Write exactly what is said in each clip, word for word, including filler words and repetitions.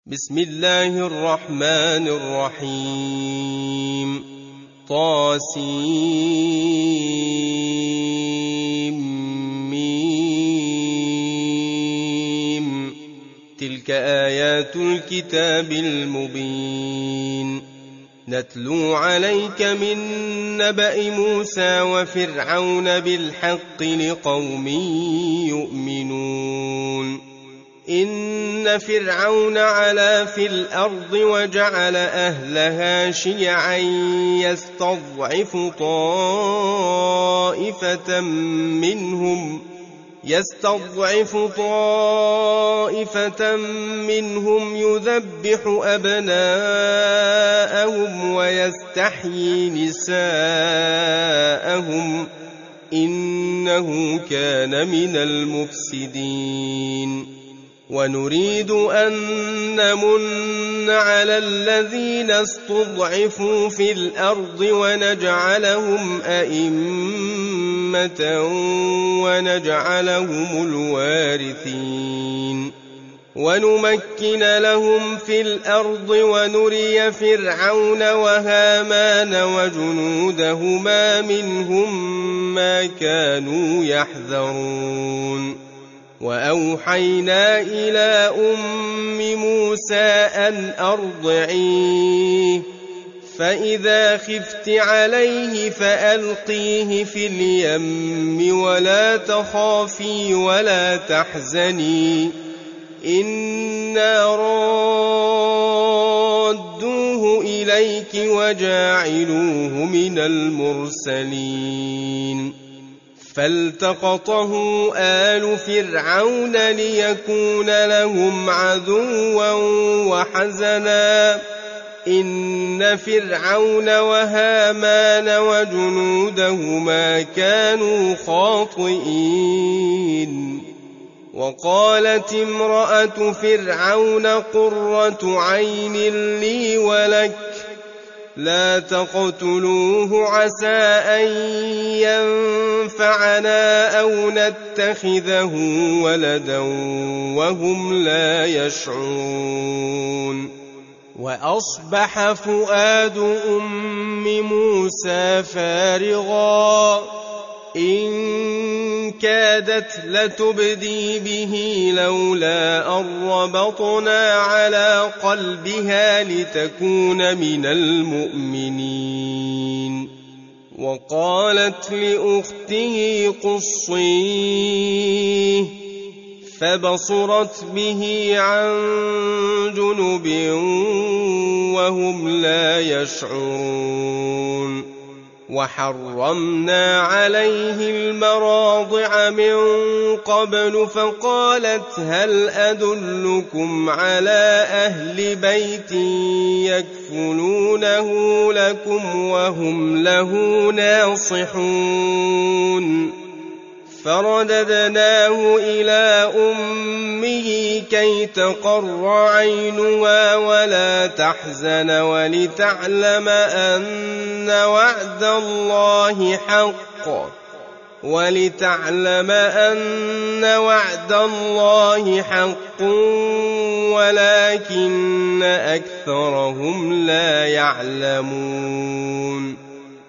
بسم الله الرحمن الرحيم طاسيم تلك آيات الكتاب المبين نتلو عليك من نبأ موسى وفرعون بالحق لقوم يؤمنون إن فرعون علا في الأرض وجعل أهلها شيعا يستضعف طائفة منهم يستضعف طائفة منهم يذبح أبناءهم ويستحيي نساءهم إنه كان من المفسدين ونريد أن نمن على الذين استضعفوا في الأرض ونجعلهم أئمة ونجعلهم الوارثين ونمكن لهم في الأرض ونري فرعون وهامان وجنودهما منهم ما كانوا يحذرون وأوحينا إلى أم موسى أن أرضعيه فإذا خفت عليه فألقيه في اليم ولا تخافي ولا تحزني إنا رادوه إليك وجاعلوه من المرسلين فالتقطه آل فرعون ليكون لهم عدوا وحزنا إن فرعون وهامان وجنودهما كانوا خاطئين وقالت امرأة فرعون قرة عين لي ولك لا تقتلوه عسى أن ينفعنا أو نتخذه ولدا وهم لا يشعرون وأصبح فؤاد أم موسى فارغا إن كادت لتبدي به لولا أن ربطنا على قلبها لتكون من المؤمنين وقالت لأخته قصيه فبصرت به عن جنب وهم لا يشعرون وحرمنا عليه المراضع من قبل فقالت هل أدلكم على أهل بيت يكفلونه لكم وهم له ناصحون فرددناه إلى أمه كي تقر عينها ولا تحزن ولتعلم أن وعد الله حق ولتعلم أن وعد الله حق ولكن أكثرهم لا يعلمون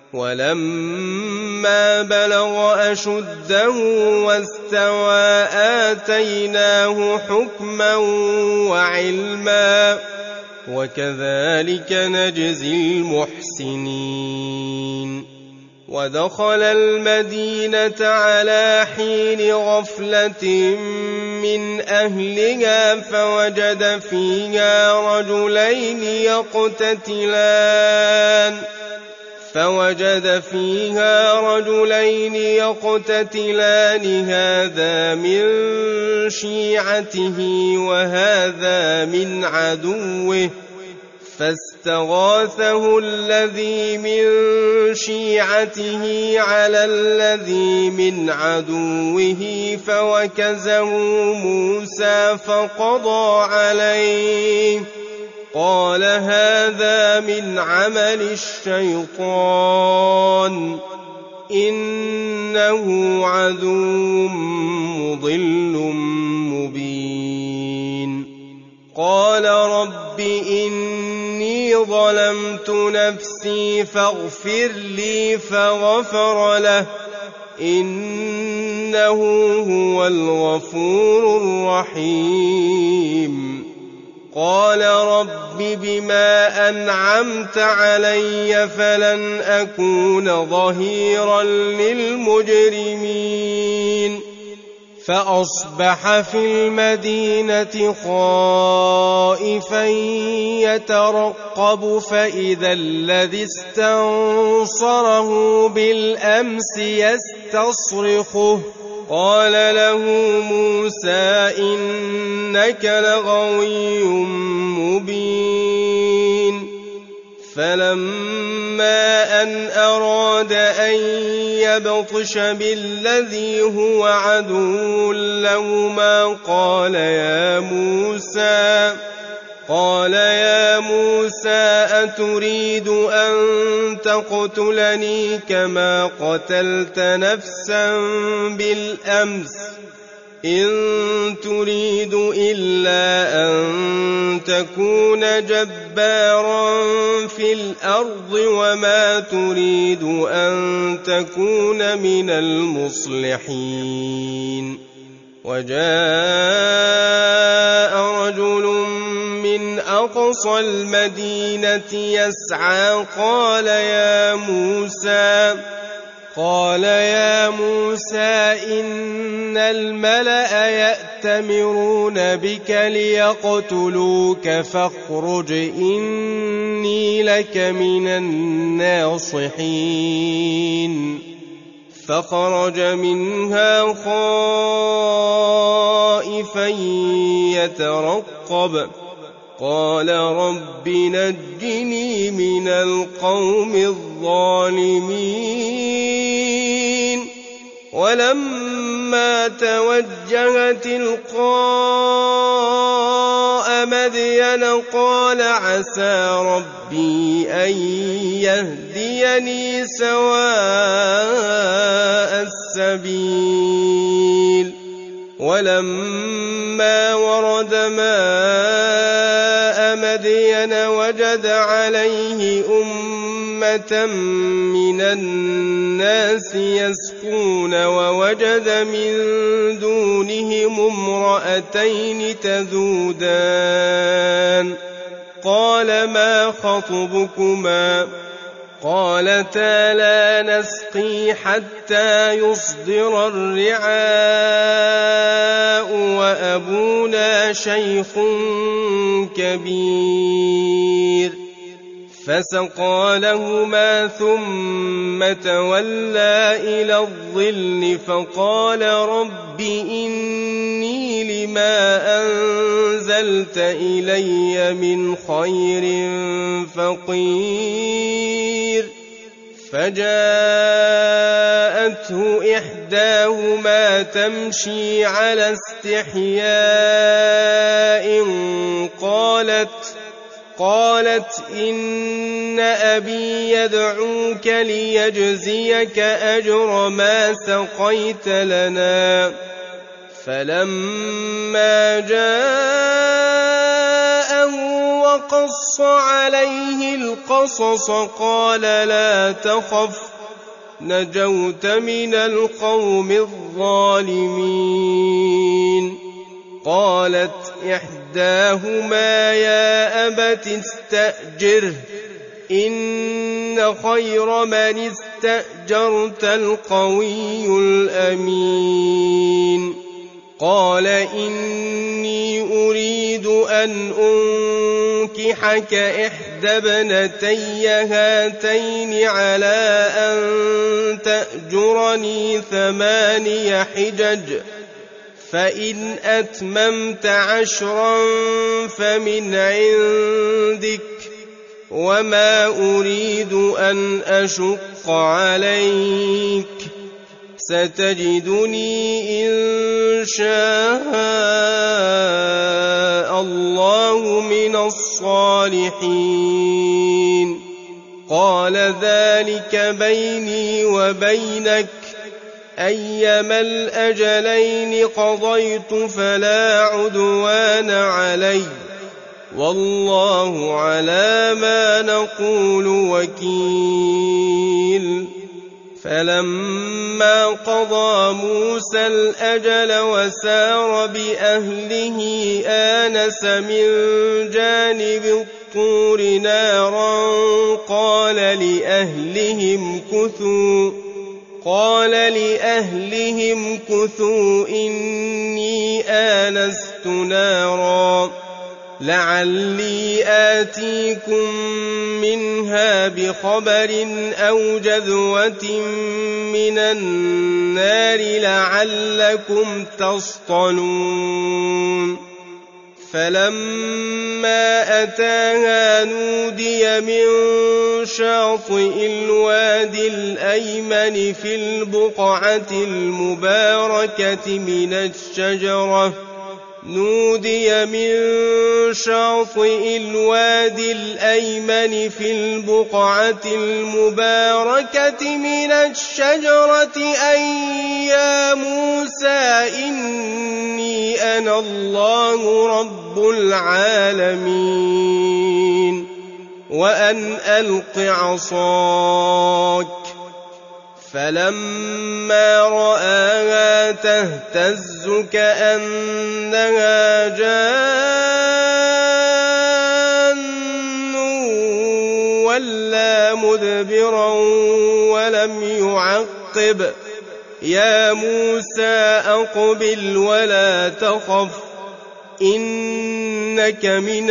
ولما بلغ أشده واستوى آتيناه حكما وعلما وكذلك نجزي المحسنين ودخل المدينة على حين غفلة من أهلها فوجد فيها رجلين يقتتلان فوجد فيها رجلين يقتتلان هذا من شيعته وهذا من عدوه فاستغاثه الذي من شيعته على الذي من عدوه فوكزه موسى فقضى عليه قال هذا من عمل الشيطان إنه عدو مضل مبين قال رب رب إني ظلمت نفسي فاغفر لي فغفر له إنه هو الغفور الرحيم قال رب بما أنعمت علي فلن أكون ظهيرا للمجرمين فأصبح في المدينة خائفا يترقب فإذا الذي استنصره بالأمس يستصرخه قال له موسى إنك لغوي مبين فلما أن أراد أن يبطش بالذي هو عدو لهما قال يا موسى قال يا موسى أتريد أن تقتلني كما قتلت نفسا بالأمس إن تريد إلا أن تكون جبارا في الأرض وما تريد أن تكون من المصلحين وجاء رجل من أقصى المدينة يسعى قال يا موسى قال يا موسى إن الملأ يأتمرون بك ليقتلوك فاخرج إني لك من الناصحين فخرج منها خائفا يترقب قال رب نجني من القوم الظالمين ولما توجه تلقاء مدين قال عسى ربي أن يهديني سواء السبيل ولما ورد ماء مدين وجد عليه أمة من الناس يسقون ووجد من دونهم امرأتين تذودان قال ما خطبكما قالتا لا نسقي حتى يصدر الرعاء وأبونا شيخ كبير فسقى لهما ثم تولى إلى الظل فقال رب إني لما أنزلت إلي من خير فقير فجاءته إحداهما تمشي على استحياء قالت قالت إن أبي يدعوك ليجزيك أجر ما سقيت لنا فلما جاءه وقص عليه القصص قال لا تخف نجوت من القوم الظالمين قالت إحداهما يا أبت استأجره إن خير من استأجرت القوي الأمين قال إني أريد أن أنكحك إحدى ابنتي هاتين على أن تأجرني ثماني حجج فإن أتممت عشرا فمن عندك وما أريد أن أشق عليك ستجدني إن شاء الله من الصالحين قال ذلك بيني وبينك أيما الأجلين قضيت فلا عدوان علي والله على ما نقول وكيل. فلما قضى موسى الأجل وسار بأهله آنس من جانب الطور نارا قال لأهلهم كثوا قال لأهلهم كثوا إني آنست نارا لعلي آتيكم منها بخبر أو جذوة من النار لعلكم تصطلون. فلما أتاها نودي من شاطئ الوادي الأيمن في البقعة المباركة من الشجرة نودي من شاطئ الوادي الأيمن في البقعة المباركة من الشجرة أن يا موسى إني أنا الله رب العالمين وأن ألق عصاك. فلما رآها تهتز كأنها جان ولا مدبرا ولم يعقب يا موسى أقبل ولا تخف إنك من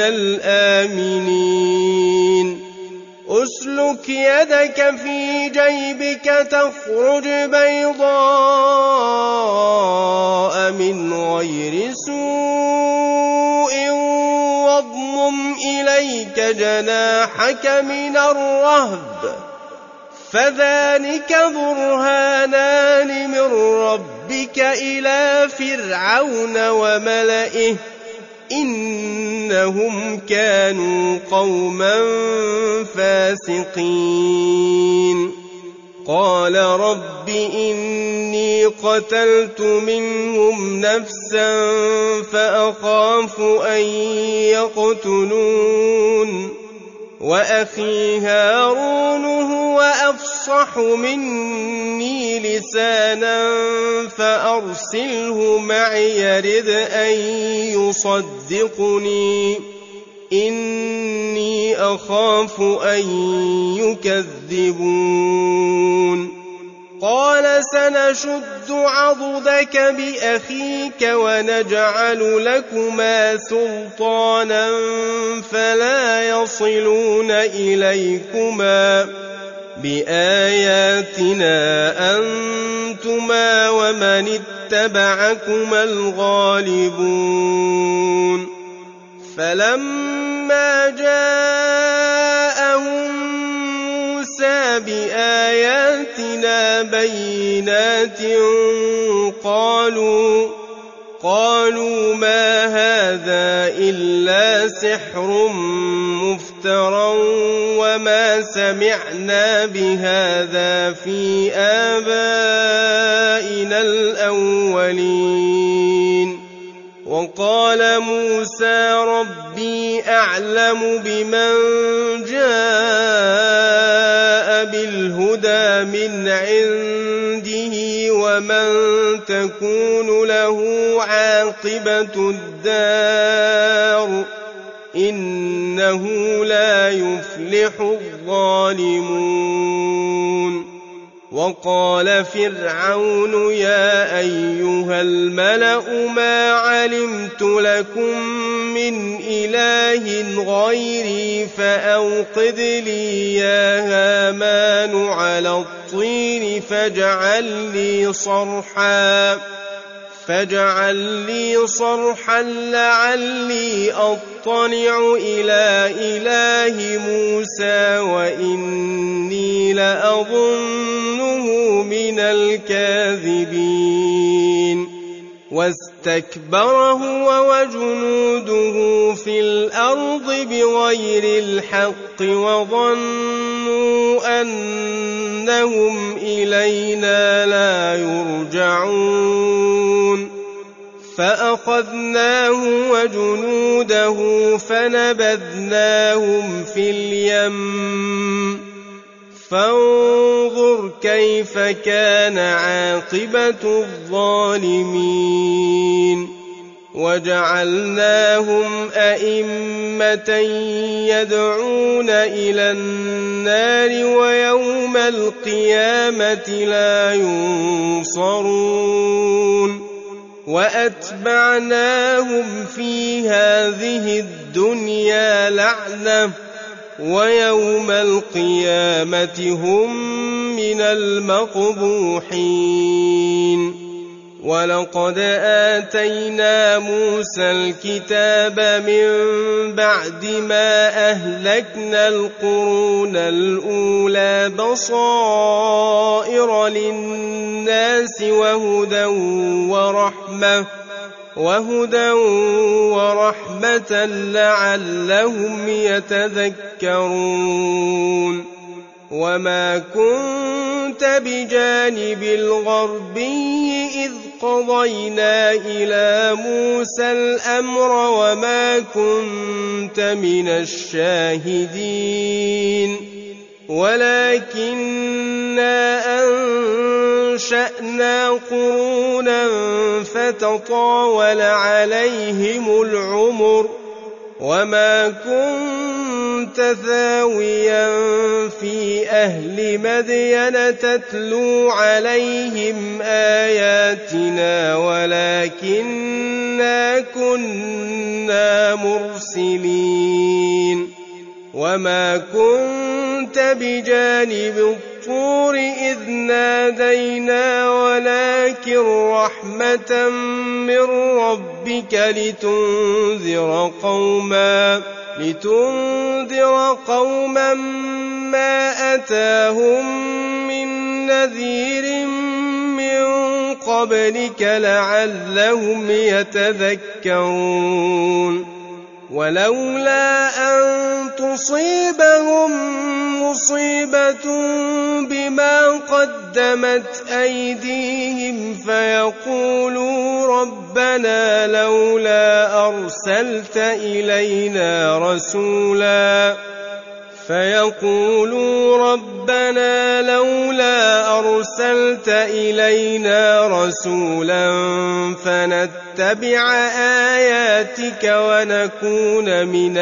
الآمنين. أسلك يدك في جيبك تخرج بيضاء من غير سوء واضمم إليك جناحك من الرهب فذلك برهانان من ربك إلى فرعون وملئه إنهم كانوا قوما فاسقين. قال رب إني قتلت منهم نفسا فأخاف أن يقتلون وأخي هارون هو أفصح مني لسانا فأرسله معي يرد أن يصدقني إني أخاف أن يكذبون. قال سنشد عضدك بأخيك ونجعل لكما سلطانا فلا يصلون إليكما بآياتنا أنتما ومن اتبعكما الغالبون. فلما جاءهم موسى بآياتنا بينات قالوا قالوا ما هذا إلا سحر مفترى وما سمعنا بهذا في آبائنا الأولين. وقال موسى ربي أعلم بمن جاء بالهدى من عنده ومن تكون له عاقبة الدار إنه لا يفلح الظالمون. وقال فرعون يا أيها الملأ ما علمت لكم من إله غيري فأوقد لي يا هامان على الطين فاجعل لي صرحا فاجعل لي صرحا لعلي أطلع إلى إله موسى وإني لأظنه من الكاذبين. واستكبر هو وجنوده في الأرض بغير الحق وظنوا أنهم إلينا لا يرجعون. فأخذناه وجنوده فنبذناهم في اليم فانظر كيف كان عاقبة الظالمين وجعلناهم أئمة يدعون إلى النار ويوم القيامة لا ينصرون وأتبعناهم في هذه الدنيا لعنة ويوم القيامة هم من المقبوحين ولقد آتينا موسى الكتاب من بعد ما أهلكنا القرون الأولى بصائر للناس وهدى ورحمة وهدى ورحمة لعلهم يتذكرون وما كنت بجانب الغربي إذ قضينا إلى موسى الأمر وما كنت من الشاهدين ولكننا أنشأنا قرونا فتطاول عليهم العمر وما كنت ثاويا في أهل مدين تتلو عليهم آياتنا ولكننا كنا مرسلين وما كنت بجانب الطور إذ نادينا ولكن رحمة من ربك لتنذر قوما لتنذر قوما ما أتاهم من نذير من قبلك لعلهم يتذكرون ولولا أن تصيبهم مصيبة بما قدمت أيديهم فيقولوا ربنا لولا أرسلت إلينا رسولا فيقولوا ربنا لولا أرسلت إلينا رسولا فنتبع آياتك ونكون من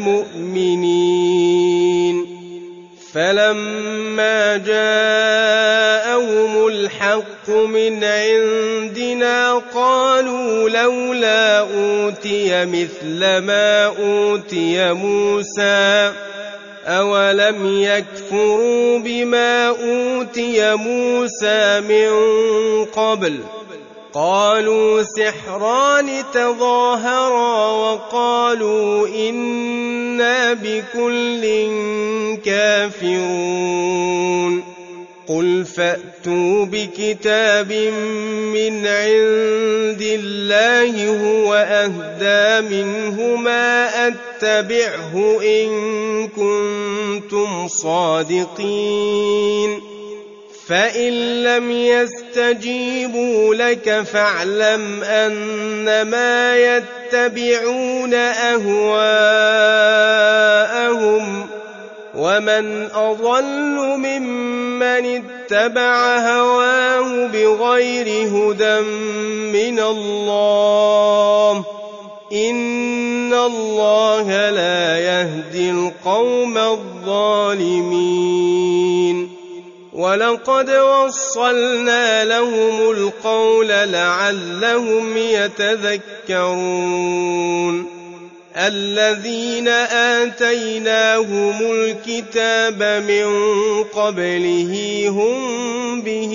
المؤمنين فلما جاءهم الحق من عندنا قالوا لولا أوتي مثل ما أوتي موسى أولم يكفروا بما أوتي موسى من قبل قالوا سحران تظاهرا وقالوا إنا بكل كافرون قل فأتوا بكتاب من عند الله هو أهدى منهما أتبعه إن كنتم صادقين فإن لم يستجيبوا لك فاعلم أنما يتبعون أهواءهم ومن أضل ممن اتبع هواه بغير هدى من الله إن الله لا يهدي القوم الظالمين ولقد وصلنا لهم القول لعلهم يتذكرون الذين آتيناهم الكتاب من قبله هم به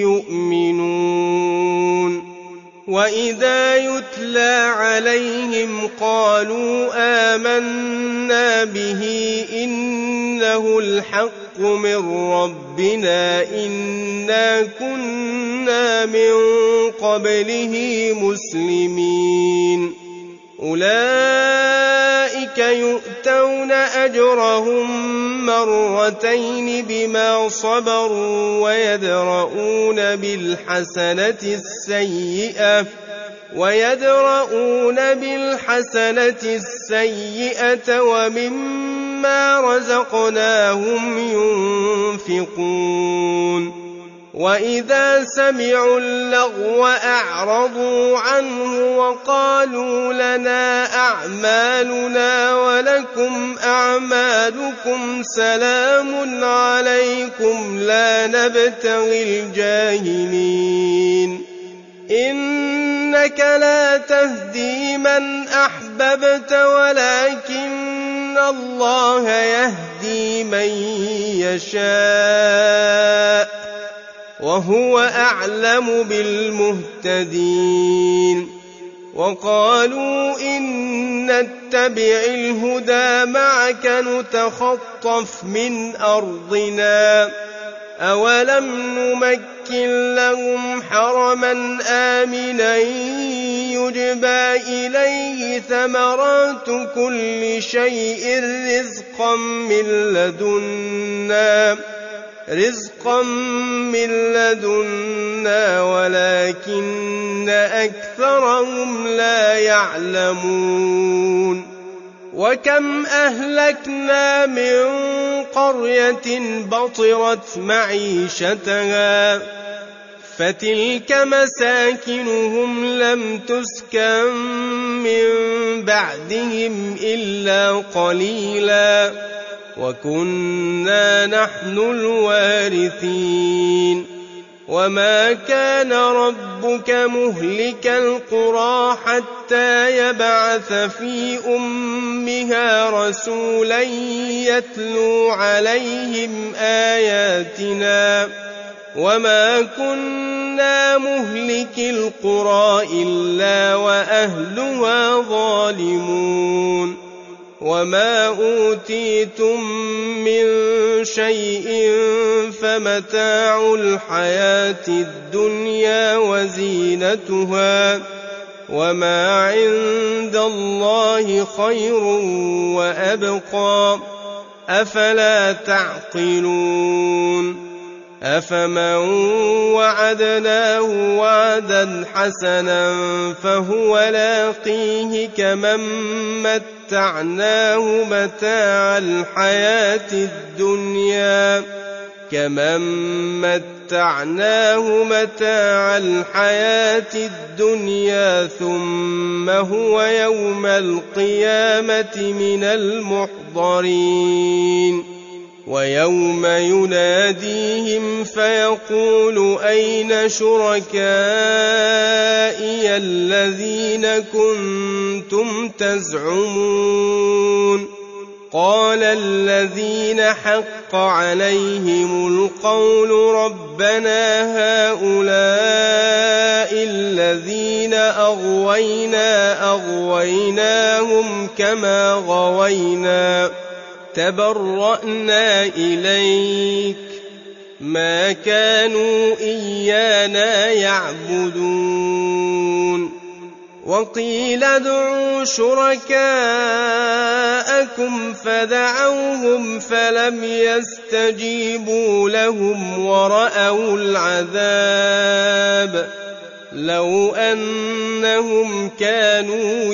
يؤمنون وإذا يتلى عليهم قالوا آمنا به إنه الحق من ربنا إنا كنا من قبله مسلمين أولئك يؤتون أجرهم مرتين بما صبروا ويدرؤون بالحسنة السيئة ويدرؤون بالحسنة السيئة ومما رزقناهم ينفقون وإذا سمعوا اللغو أعرضوا عنه وقالوا لنا أعمالنا ولكم أعمالكم سلام عليكم لا نبتغي الجاهلين إنك لا تهدي من أحببت ولكن الله يهدي من يشاء وهو أعلم بالمهتدين وقالوا إن نتبع الهدى معك نتخطف من أرضنا أولم نمكن لهم حرما آمنا يجبى إليه ثمرات كل شيء رزقا من لدنا رزقا من لدنا ولكن أكثرهم لا يعلمون وكم أهلكنا من قرية بطرت معيشتها فتلك مساكنهم لم تسكن من بعدهم إلا قليلا وكنا نحن الوارثين وما كان ربك مهلك القرى حتى يبعث في أمها رسولا يتلو عليهم آياتنا وما كنا مهلك القرى إلا وأهلها ظالمون وما أوتيتم من شيء فمتاع الحياة الدنيا وزينتها وما عند الله خير وأبقى أفلا تعقلون أفمن وعدناه وعدا حسنا فهو لاقيه كمن متعناه متاع الحياة الدنيا كمن متعناه متاع الحياة الدنيا ثم هو يوم القيامة من المحضرين ويوم يناديهم فيقول أين شركائي الذين كنتم تزعمون قال الذين حق عليهم القول ربنا هؤلاء الذين أغوينا أغويناهم كما غوينا تبرأنا إليك ما كانوا إيانا يعبدون وقيل ادعوا شركاءكم فدعوهم فلم يستجيبوا لهم ورأوا العذاب لو أنهم كانوا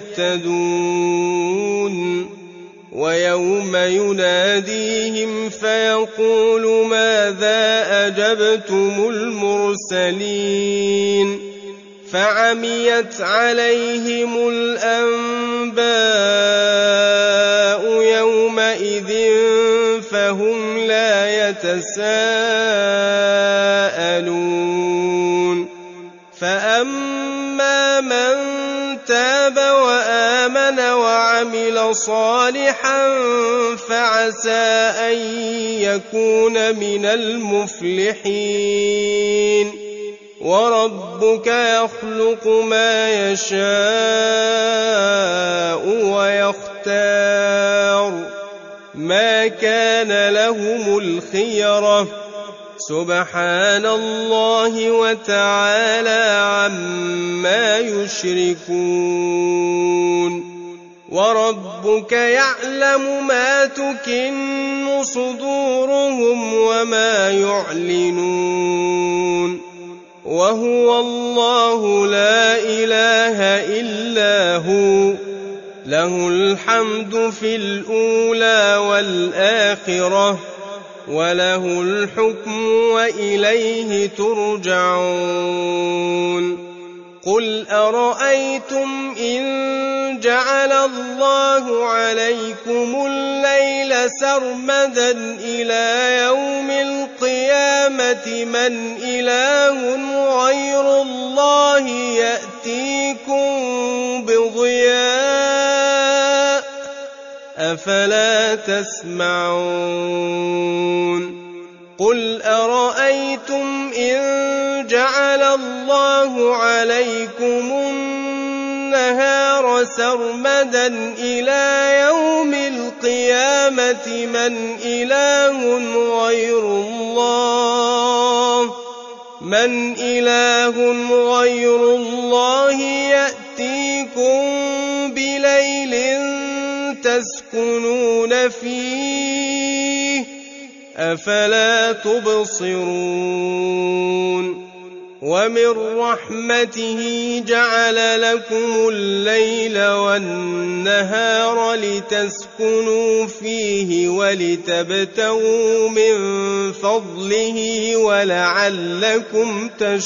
يهتدون ويوم يناديهم فيقول ماذا أجبتم المرسلين فعميت عليهم الأنباء يومئذ فهم لا يتساءلون فأما من تاب وآمن وعمل صالحا فعسى أن يكون من المفلحين وربك يخلق ما يشاء ويختار ما كان لهم الخيرة سبحان الله وتعالى عما يشركون وربك يعلم ما تكن صدورهم وما يعلنون وهو الله لا إله إلا هو له الحمد في الأولى والآخرة وله الحكم وإليه ترجعون قل أرأيتم إن جعل الله عليكم الليل سرمدا إلى يوم القيامة من إله غير الله يأتيكم بضياء أفلا تسمعون قل أرأيتم إن جعل الله عليكم النهار سرمدا إلى يوم القيامة من إله غير الله من إله غير الله يأتيكم بليل تسكنون فيه أفلا تبصرون ومن رحمته جعل لكم الليل والنهار لتسكنوا فيه ولتبتغوا من فضله ولعلكم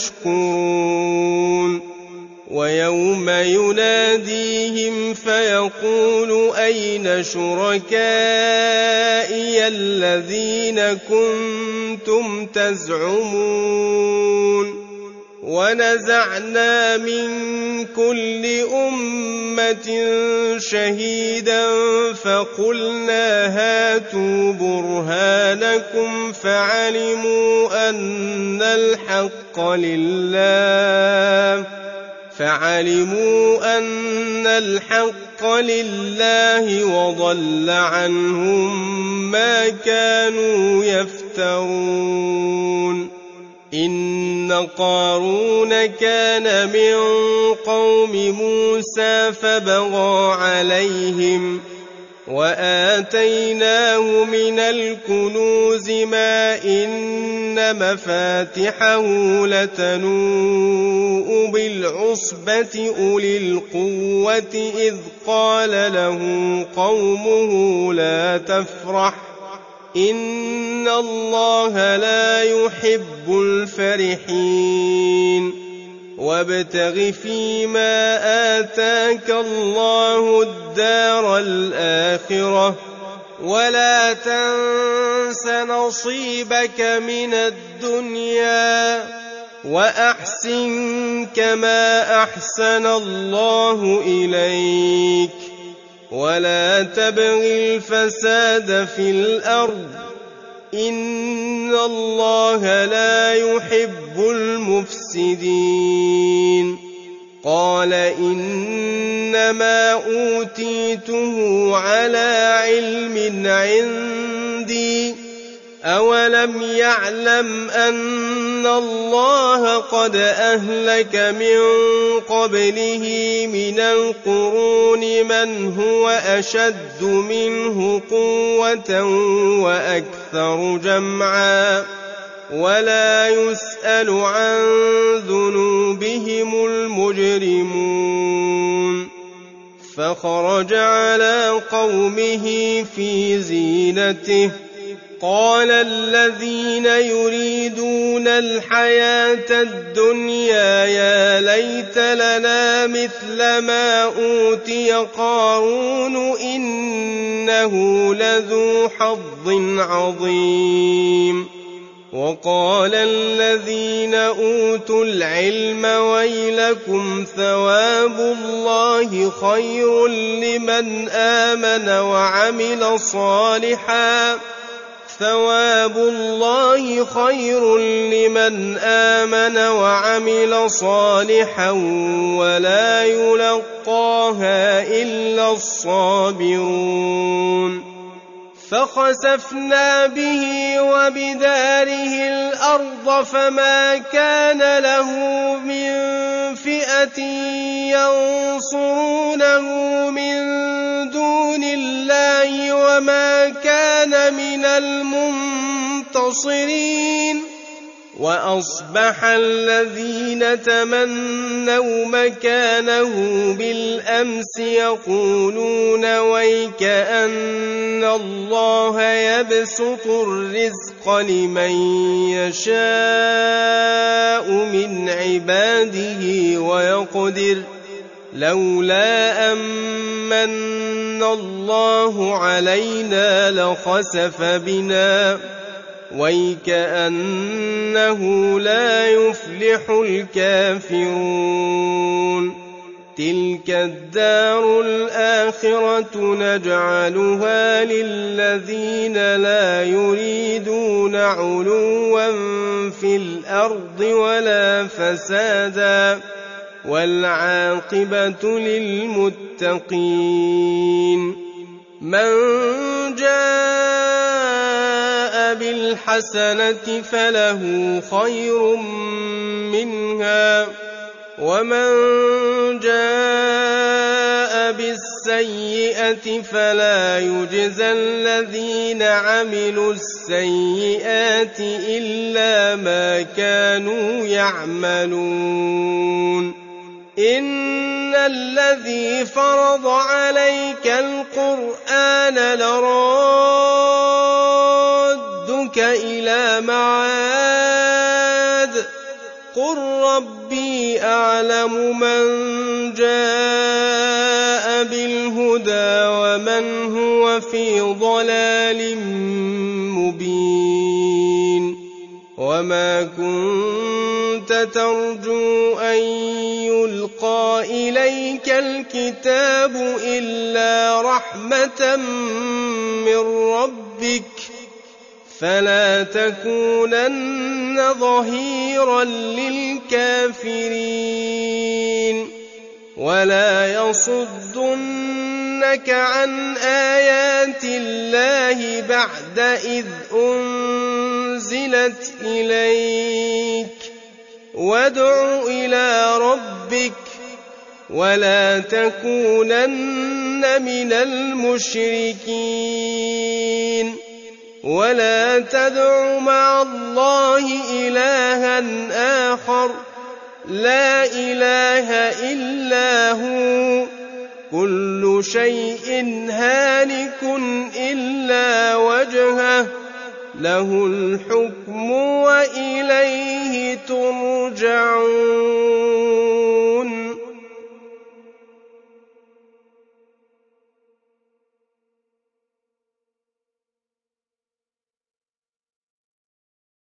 تشكرون ويوم يناديهم فيقول أين شركائي الذين كنتم تزعمون ونزعنا من كل أمة شهيدا فقلنا هاتوا برهانكم فعلموا أن الحق لله فعلموا أن الحق لله وضل عنهم ما كانوا يفترون إن قارون كان من قوم موسى فبغى عليهم وآتيناه من الكنوز ما إن مفاتحه لتنوء بالعصبة أولي القوة إذ قال له قومه لا تفرح إن الله لا يحب الفرحين وابتغ فيما آتاك الله الدار الآخرة ولا تنس نصيبك من الدنيا وأحسن كما أحسن الله إليك ولا تبغ الفساد في الأرض إن الله لا يحب المفسدين قال إنما أوتيته على علم عندي أولم يعلم أن الله قد أهلك من قبله من القرون من هو أشد منه قوة وأكثر جمعا ولا يسأل عن ذنوبهم المجرمون فخرج على قومه في زينته قال الذين يريدون الحياة الدنيا يا ليت لنا مثل ما أوتي قارون إنه لذو حظ عظيم وقال الذين أوتوا العلم ويلكم ثواب الله خير لمن آمن وعمل صالحا ثواب الله خير لمن آمن وعمل صالحا ولا يلقاها إلا الصابرون فخسفنا به وبداره الأرض فما كان له من فئة ينصرونه من دون الله وما كان من المنتصرين وأصبح الذين تمنوا مكانه بالأمس يقولون ويك أن الله يبسط الرزق لمن يشاء من عباده ويقدر لولا أمن الله علينا لخسف بنا ويكأنه لا يفلح الكافرون تلك الدار الآخرة نجعلها للذين لا يريدون علوا في الأرض ولا فسادا والعاقبة للمتقين من جاء بالحسنة فله خير منها ومن جاء بالسيئة فلا يجزى الذين عملوا السيئات إلا ما كانوا يعملون إن الذي فرض عليك القرآن لرادك إلى معاد قل ربي أعلم من جاء بالهدى ومن هو في ضلال مبين وما كنت ترجو أن يلقى إليك الكتاب إلا رحمة من ربك فلا تكونن ظهيرا للكافرين ولا يصدنك عن آيات الله بعد إذ أنزلت إليك وادع إلى ربك ولا تكونن من المشركين ولا تدع مع الله إلها آخر لا إله إلا هو كل شيء هالك إلا وجهه له الحكم وإليه ترجعون